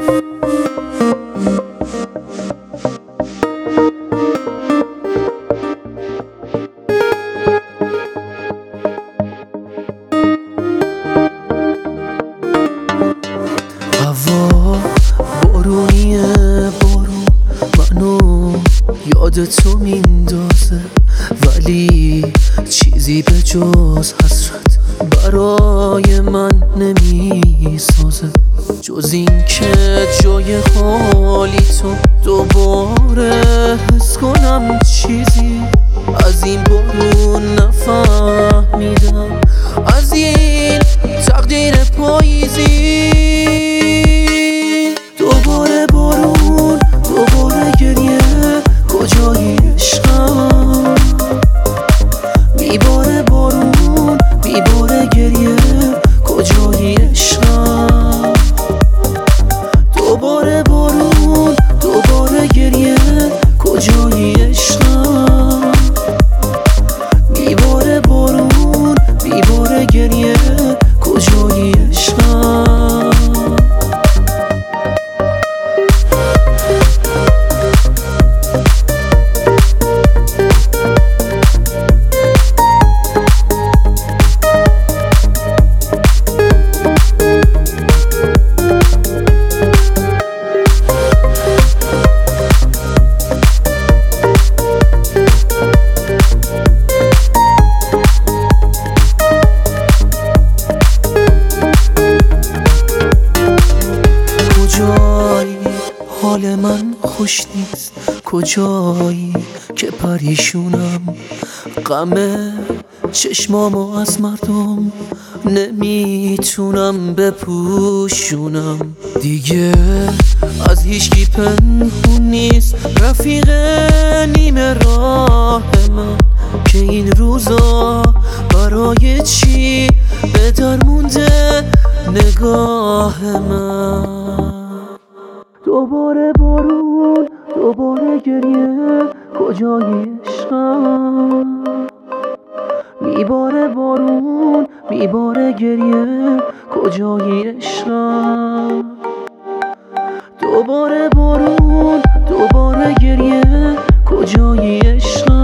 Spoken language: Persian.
هوا بارونیه، بارون منو یاد تو میندازه، ولی چیزی به جز حسرت برای من نمیسازه، جز این که جای خالی تو دوباره حس کنم چیزی از این بارون نفهمیدم، از این تقدیر پاییزی. دوباره بارون، دوباره گریه، کجایی عشقم؟ میباره بارون، میباره گریه، کجایی عشقم؟ دوباره بارون، دوباره گریه، کجایی عشقم؟ میباره بارون، میباره گریه، کجایی عشقم؟ حال من خوش نیست، کجایی که پریشونم، غم چشمامو از مردم نمیتونم بپوشونم، دیگه از هیچکی پنهون نیست رفیق نیمه راه من، که این روزا برای چی به در مونده نگاه من. دوباره بارون، دوباره گریه، کجایی عشقم؟ میباره بارون، میباره گریه، کجایی عشقم؟ دوباره بارون، دوباره گریه، کجایی عشقم؟